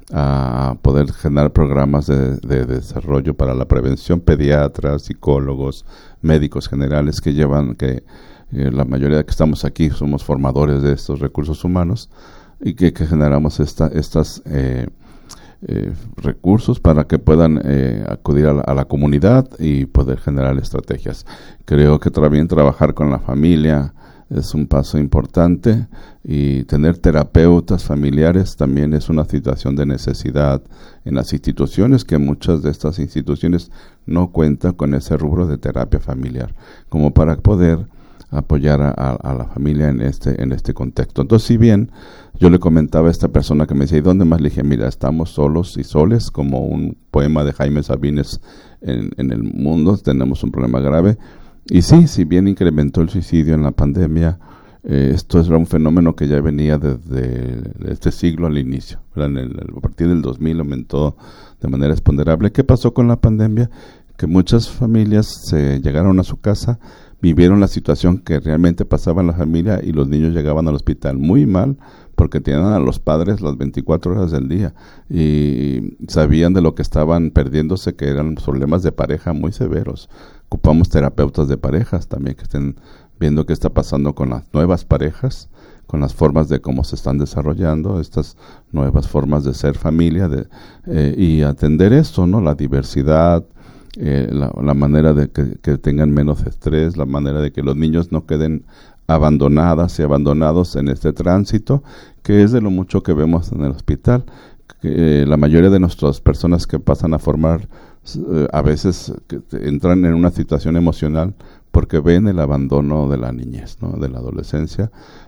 a poder generar programas de, de, de desarrollo para la prevención, pediatras, psicólogos, médicos generales que llevan, que eh, la mayoría de que estamos aquí somos formadores de estos recursos humanos, y que, que generamos esta, estas eh, eh, recursos para que puedan eh, acudir a la, a la comunidad y poder generar estrategias. Creo que también trabajar con la familia es un paso importante, y tener terapeutas familiares también es una situación de necesidad en las instituciones, que muchas de estas instituciones no cuentan con ese rubro de terapia familiar, como para poder apoyar a, a, a la familia en este en este contexto. Entonces, si bien yo le comentaba a esta persona que me decía, ¿y dónde más? Le dije, mira, estamos solos y soles, como un poema de Jaime Sabines en, en el mundo, tenemos un problema grave. Y sí, si bien incrementó el suicidio en la pandemia, eh, esto era un fenómeno que ya venía desde este siglo al inicio. En el, a partir del dos mil aumentó de manera exponencial. ¿Qué pasó con la pandemia? Que muchas familias se llegaron a su casa, vivieron la situación que realmente pasaba en la familia y los niños llegaban al hospital muy mal porque tenían a los padres las veinticuatro horas del día y sabían de lo que estaban perdiéndose, que eran problemas de pareja muy severos. Ocupamos terapeutas de parejas también que estén viendo qué está pasando con las nuevas parejas, con las formas de cómo se están desarrollando estas nuevas formas de ser familia de, eh, y atender esto, ¿no? La diversidad, Eh, la, la manera de que, que tengan menos estrés, la manera de que los niños no queden abandonadas y abandonados en este tránsito, que es de lo mucho que vemos en el hospital. Que, eh, la mayoría de nuestras personas que pasan a formar eh, a veces que entran en una situación emocional porque ven el abandono de la niñez, ¿no? De la adolescencia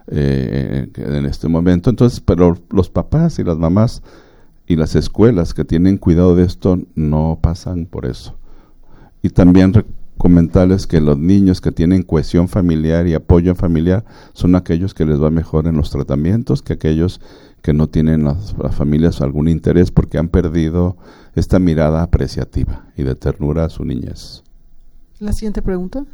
eh, en, en este momento. Entonces, pero los papás y las mamás y las escuelas que tienen cuidado de esto no pasan por eso. Y también comentarles que los niños que tienen cohesión familiar y apoyo familiar son aquellos que les va mejor en los tratamientos que aquellos que no tienen las, las familias algún interés porque han perdido esta mirada apreciativa y de ternura a su niñez. La siguiente pregunta.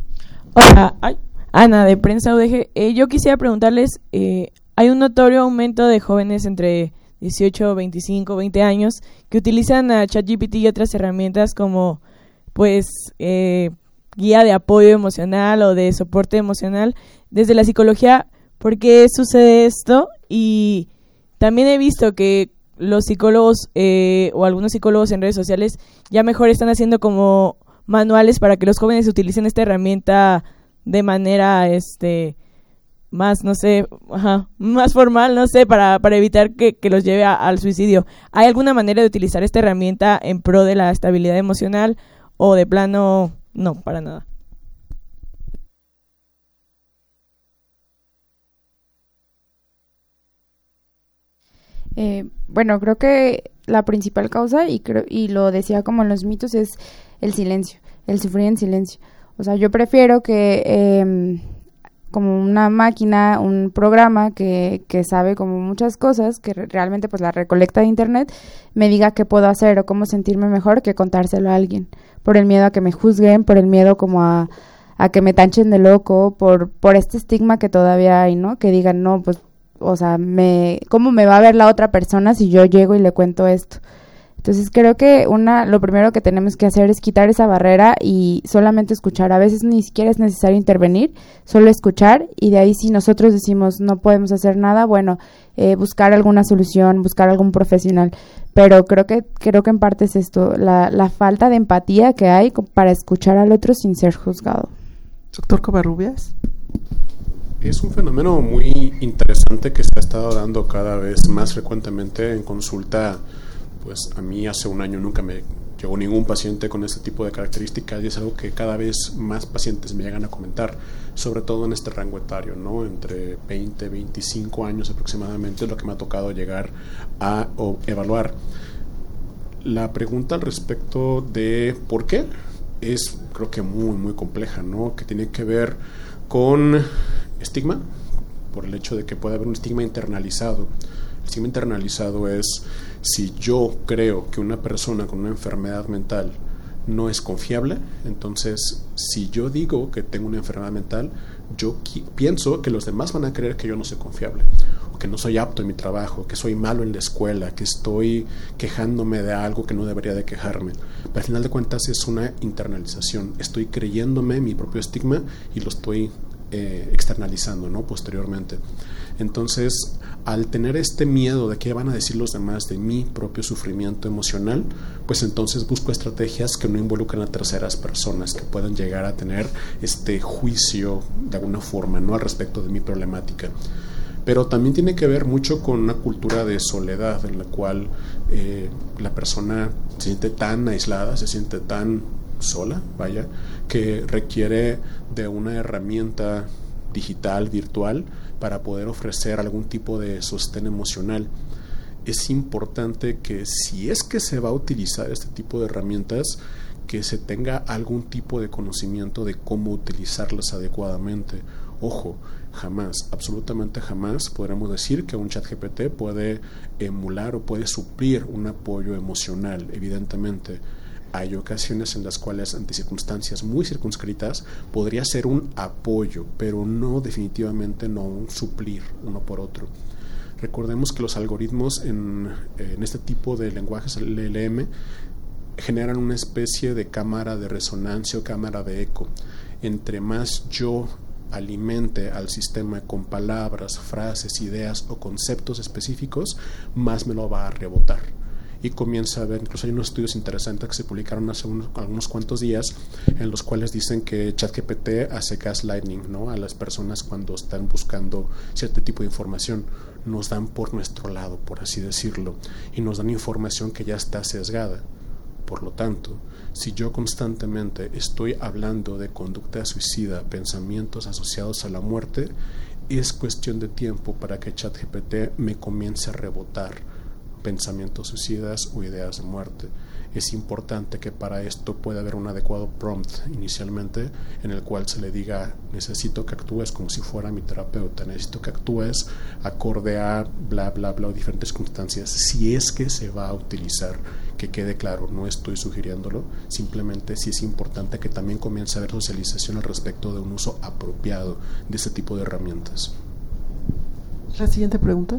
Hola, ay, Ana de Prensa U D G. Eh, yo quisiera preguntarles, eh, hay un notorio aumento de jóvenes entre dieciocho, veinticinco, veinte años que utilizan a ChatGPT y otras herramientas como pues eh, guía de apoyo emocional o de soporte emocional. Desde la psicología, ¿por qué sucede esto? Y también he visto que los psicólogos eh, o algunos psicólogos en redes sociales ya mejor están haciendo como manuales para que los jóvenes utilicen esta herramienta de manera este más, no sé, ajá, más formal, no sé, para, para evitar que, que los lleve a, al suicidio. ¿Hay alguna manera de utilizar esta herramienta en pro de la estabilidad emocional? ¿O de plano, no, para nada? Eh, bueno, creo que la principal causa, y, creo, y lo decía como en los mitos, es el silencio, el sufrir en silencio. O sea, yo prefiero que eh, como una máquina, un programa que, que sabe como muchas cosas, que re- realmente pues la recolecta de internet, me diga qué puedo hacer o cómo sentirme mejor que contárselo a alguien. Por el miedo a que me juzguen, por el miedo como a, a que me tachen de loco, por, por este estigma que todavía hay, ¿no? Que digan, no, pues, o sea, me, ¿cómo me va a ver la otra persona si yo llego y le cuento esto? Entonces creo que una, lo primero que tenemos que hacer es quitar esa barrera y solamente escuchar. A veces ni siquiera es necesario intervenir, solo escuchar, y de ahí si nosotros decimos no podemos hacer nada, bueno, eh, buscar alguna solución, buscar algún profesional. Pero creo que creo que en parte es esto, la, la falta de empatía que hay para escuchar al otro sin ser juzgado. Doctor Covarrubias. Es un fenómeno muy interesante que se ha estado dando cada vez más frecuentemente en consulta. Pues a mí hace un año nunca me llegó ningún paciente con este tipo de características y es algo que cada vez más pacientes me llegan a comentar, sobre todo en este rango etario, ¿no? Entre veinte, veinticinco años aproximadamente es lo que me ha tocado llegar a o, evaluar. La pregunta al respecto de por qué es, creo que muy, muy compleja, ¿no? Que tiene que ver con estigma, por el hecho de que puede haber un estigma internalizado. El estigma internalizado es si yo creo que una persona con una enfermedad mental no es confiable, entonces si yo digo que tengo una enfermedad mental, yo qui- pienso que los demás van a creer que yo no soy confiable, o que no soy apto en mi trabajo, que soy malo en la escuela, que estoy quejándome de algo que no debería de quejarme. Pero al final de cuentas es una internalización, estoy creyéndome mi propio estigma y lo estoy eh, externalizando, ¿no? Posteriormente. Entonces, al tener este miedo de qué van a decir los demás de mi propio sufrimiento emocional, pues entonces busco estrategias que no involucren a terceras personas, que puedan llegar a tener este juicio de alguna forma, ¿no? Al respecto de mi problemática. Pero también tiene que ver mucho con una cultura de soledad en la cual eh, la persona se siente tan aislada, se siente tan sola, vaya, que requiere de una herramienta digital, virtual, para poder ofrecer algún tipo de sostén emocional. Es importante que si es que se va a utilizar este tipo de herramientas, que se tenga algún tipo de conocimiento de cómo utilizarlas adecuadamente. Ojo, jamás, absolutamente jamás podremos decir que un ChatGPT puede emular o puede suplir un apoyo emocional. Evidentemente, hay ocasiones en las cuales, ante circunstancias muy circunscritas, podría ser un apoyo, pero no, definitivamente no un suplir uno por otro. Recordemos que los algoritmos en, en este tipo de lenguajes L L M generan una especie de cámara de resonancia o cámara de eco. Entre más yo alimente al sistema con palabras, frases, ideas o conceptos específicos, más me lo va a rebotar. Y comienza a ver, incluso hay unos estudios interesantes que se publicaron hace unos, algunos cuantos días, en los cuales dicen que ChatGPT hace gaslighting, ¿no?, a las personas cuando están buscando cierto tipo de información. Nos dan por nuestro lado, por así decirlo, y nos dan información que ya está sesgada. Por lo tanto, si yo constantemente estoy hablando de conducta suicida, pensamientos asociados a la muerte, es cuestión de tiempo para que ChatGPT me comience a rebotar pensamientos suicidas o ideas de muerte. Es importante que para esto pueda haber un adecuado prompt inicialmente, en el cual se le diga: necesito que actúes como si fuera mi terapeuta, necesito que actúes acorde a bla bla bla, diferentes circunstancias. Si es que se va a utilizar, que quede claro, no estoy sugiriéndolo, simplemente sí es importante que también comience a haber socialización al respecto de un uso apropiado de este tipo de herramientas. La siguiente pregunta.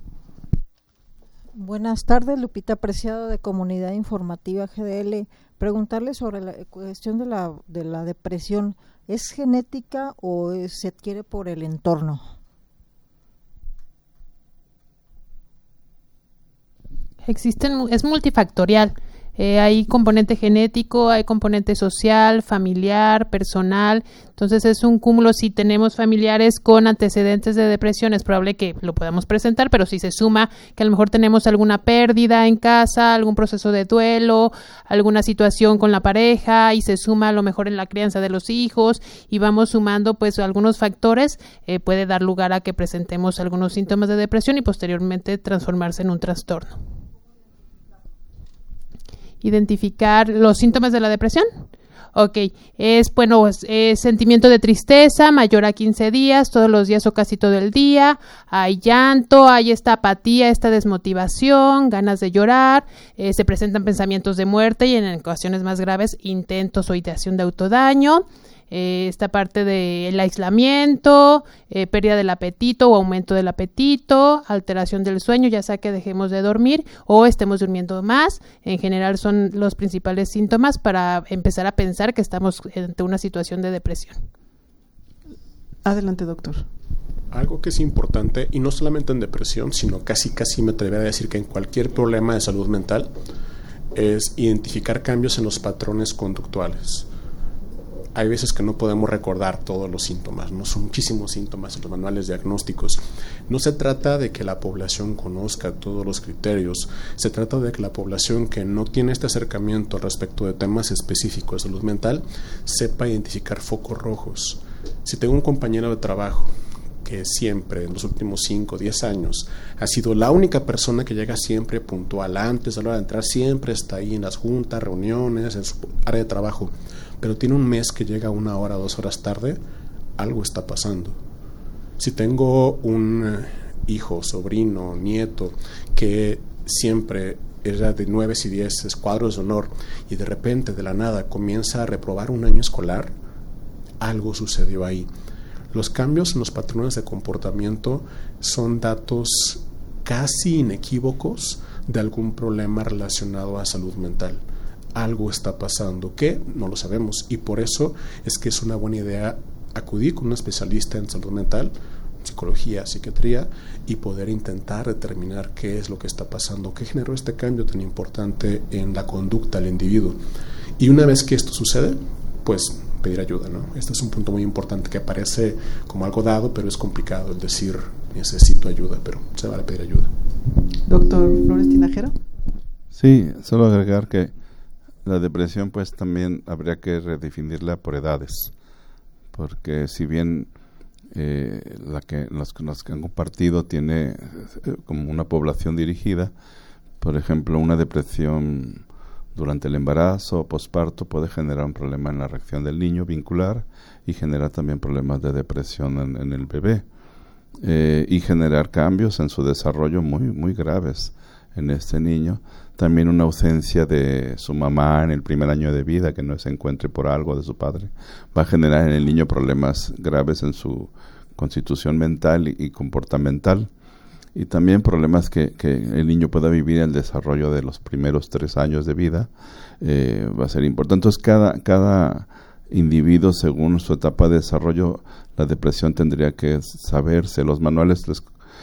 Buenas tardes, Lupita Preciado, de Comunidad Informativa G D L. Preguntarle sobre la cuestión de la, de la depresión. ¿Es genética o es, se adquiere por el entorno? Existen, es multifactorial. Eh, hay componente genético, hay componente social, familiar, personal. Entonces es un cúmulo. Si tenemos familiares con antecedentes de depresión, es probable que lo podamos presentar, pero si se suma que a lo mejor tenemos alguna pérdida en casa, algún proceso de duelo, alguna situación con la pareja, y se suma a lo mejor en la crianza de los hijos, y vamos sumando pues algunos factores, eh, puede dar lugar a que presentemos algunos síntomas de depresión y posteriormente transformarse en un trastorno. Identificar los síntomas de la depresión. Ok, es bueno, es, es sentimiento de tristeza mayor a quince días, todos los días o casi todo el día, hay llanto, hay esta apatía, esta desmotivación, ganas de llorar, eh, se presentan pensamientos de muerte y en ocasiones más graves intentos o ideación de autodaño. Eh, esta parte del aislamiento, eh, pérdida del apetito o aumento del apetito, alteración del sueño, ya sea que dejemos de dormir o estemos durmiendo más. En general son los principales síntomas para empezar a pensar que estamos ante una situación de depresión. Adelante, doctor. Algo que es importante, y no solamente en depresión, sino casi casi me atrevería a decir que en cualquier problema de salud mental, es identificar cambios en los patrones conductuales. Hay veces que no podemos recordar todos los síntomas, no son muchísimos síntomas en los manuales diagnósticos. No se trata de que la población conozca todos los criterios, se trata de que la población que no tiene este acercamiento respecto de temas específicos de salud mental sepa identificar focos rojos. Si tengo un compañero de trabajo que siempre, en los últimos cinco o diez años, ha sido la única persona que llega siempre puntual, antes de la hora de entrar, siempre está ahí en las juntas, reuniones, en su área de trabajo, pero tiene un mes que llega una hora, dos horas tarde, algo está pasando. Si tengo un hijo, sobrino, nieto, que siempre era de nueve y diez cuadros de honor y de repente, de la nada, comienza a reprobar un año escolar, algo sucedió ahí. Los cambios en los patrones de comportamiento son datos casi inequívocos de algún problema relacionado a salud mental. Algo está pasando, ¿qué? No lo sabemos, y por eso es que es una buena idea acudir con un especialista en salud mental, psicología, psiquiatría, y poder intentar determinar qué es lo que está pasando, qué generó este cambio tan importante en la conducta del individuo. Y una vez que esto sucede, pues pedir ayuda, ¿no? Este es un punto muy importante que parece como algo dado, pero es complicado el decir necesito ayuda, pero se vale pedir ayuda. Doctor Flores Tinajero. Sí, solo agregar que La depresión, pues también habría que redefinirla por edades, porque si bien eh, la que los, los que han compartido tiene eh, como una población dirigida, por ejemplo, una depresión durante el embarazo o posparto puede generar un problema en la reacción del niño vincular y generar también problemas de depresión en, en el bebé eh, y generar cambios en su desarrollo muy muy graves en este niño. También una ausencia de su mamá en el primer año de vida, que no se encuentre por algo de su padre, va a generar en el niño problemas graves en su constitución mental y, y comportamental. Y también problemas que, que el niño pueda vivir en el desarrollo de los primeros tres años de vida eh, va a ser importante. Entonces, cada, cada individuo, según su etapa de desarrollo, la depresión tendría que saberse. Los manuales les,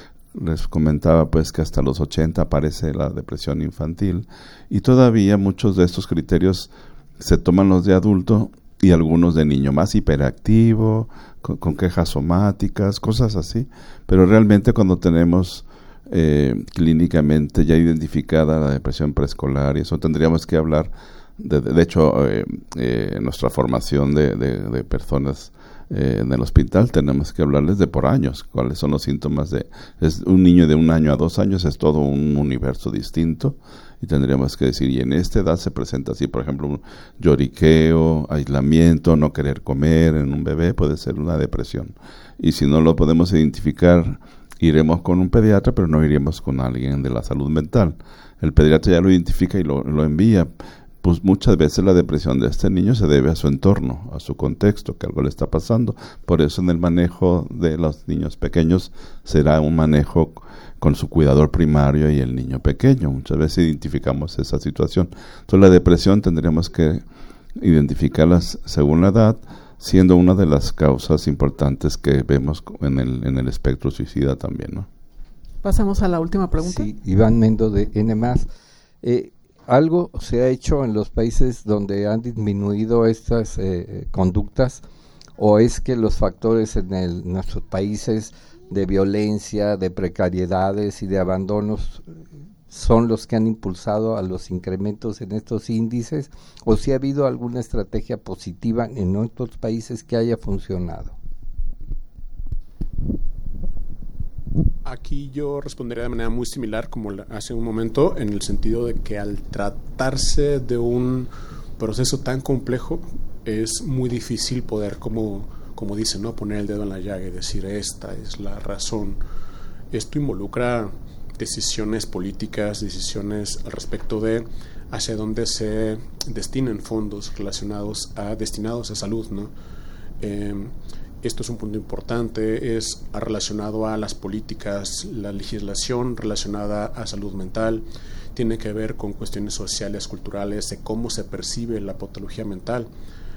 les comentaba pues que hasta los ochenta aparece la depresión infantil, y todavía muchos de estos criterios se toman los de adulto y algunos de niño, más hiperactivo, con, con quejas somáticas, cosas así. Pero realmente cuando tenemos eh, clínicamente ya identificada la depresión preescolar, y eso tendríamos que hablar, de, de hecho, eh, eh, en nuestra formación de, de, de personas eh, en el hospital tenemos que hablarles de por años, cuáles son los síntomas de... Es un niño de un año a dos años es todo un universo distinto, y tendríamos que decir, y en esta edad se presenta así, por ejemplo, un lloriqueo, aislamiento, no querer comer en un bebé, puede ser una depresión. Y si no lo podemos identificar, iremos con un pediatra, pero no iremos con alguien de la salud mental. El pediatra ya lo identifica y lo, lo envía. Pues muchas veces la depresión de este niño se debe a su entorno, a su contexto, que algo le está pasando. Por eso en el manejo de los niños pequeños será un manejo con su cuidador primario y el niño pequeño. Muchas veces identificamos esa situación. Entonces la depresión tendremos que identificarla según la edad, siendo una de las causas importantes que vemos en el, en el espectro suicida también, ¿no? Pasamos a la última pregunta. Sí, Iván Mendo de N más. Eh, ¿Algo se ha hecho en los países donde han disminuido estas eh, conductas, o es que los factores en el, nuestros países de violencia, de precariedades y de abandonos son los que han impulsado a los incrementos en estos índices, o si ha habido alguna estrategia positiva en otros países que haya funcionado? Aquí yo respondería de manera muy similar como hace un momento, en el sentido de que al tratarse de un proceso tan complejo es muy difícil poder, como, como dicen, ¿no?, poner el dedo en la llaga y decir esta es la razón. Esto involucra decisiones políticas, decisiones al respecto de hacia dónde se destinen fondos relacionados a destinados a salud, ¿no? Eh, Esto es un punto importante, es relacionado a las políticas, la legislación relacionada a salud mental, tiene que ver con cuestiones sociales, culturales, de cómo se percibe la patología mental.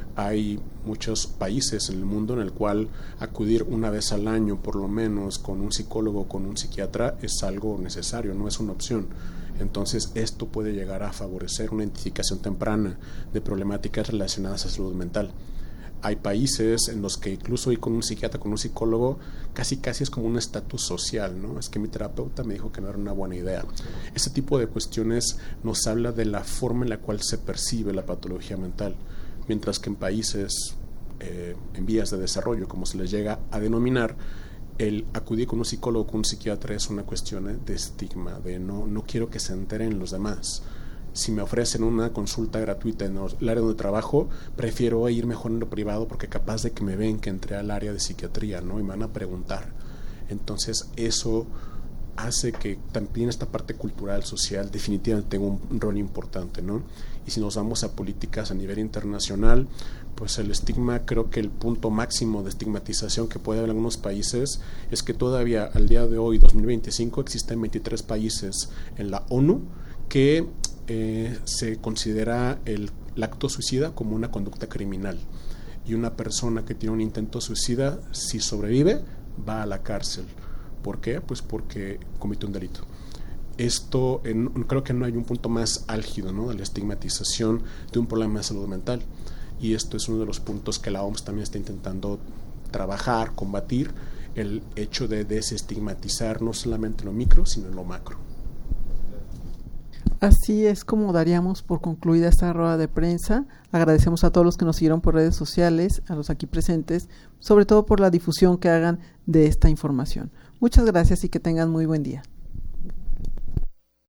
Hay muchos países en el mundo en el cual acudir una vez al año, por lo menos, con un psicólogo o con un psiquiatra es algo necesario, no es una opción. Entonces, esto puede llegar a favorecer una identificación temprana de problemáticas relacionadas a salud mental. Hay países en los que incluso ir con un psiquiatra, con un psicólogo, casi casi es como un estatus social, ¿no? Es que mi terapeuta me dijo que no era una buena idea. Ese tipo de cuestiones nos habla de la forma en la cual se percibe la patología mental, mientras que en países eh, en vías de desarrollo, como se les llega a denominar, el acudir con un psicólogo o con un psiquiatra es una cuestión de estigma, de no, no quiero que se enteren los demás. Si me ofrecen una consulta gratuita en el área donde trabajo, prefiero ir mejor en lo privado porque capaz de que me ven que entré al área de psiquiatría, ¿no? Y me van a preguntar. Entonces eso hace que también esta parte cultural, social, definitivamente tenga un rol importante, ¿no? Y si nos vamos a políticas a nivel internacional, pues el estigma, creo que el punto máximo de estigmatización que puede haber en algunos países es que todavía al día de hoy, dos mil veinticinco, existen veintitrés países en la ONU que Eh, se considera el, el acto suicida como una conducta criminal, y una persona que tiene un intento suicida, si sobrevive, va a la cárcel. ¿Por qué? Pues porque cometió un delito. Esto, en, creo que no hay un punto más álgido, ¿no?, de la estigmatización de un problema de salud mental, y esto es uno de los puntos que la O M S también está intentando trabajar, combatir, el hecho de desestigmatizar no solamente lo micro, sino lo macro. Así es como daríamos por concluida esta rueda de prensa. Agradecemos a todos los que nos siguieron por redes sociales, a los aquí presentes, sobre todo por la difusión que hagan de esta información. Muchas gracias y que tengan muy buen día.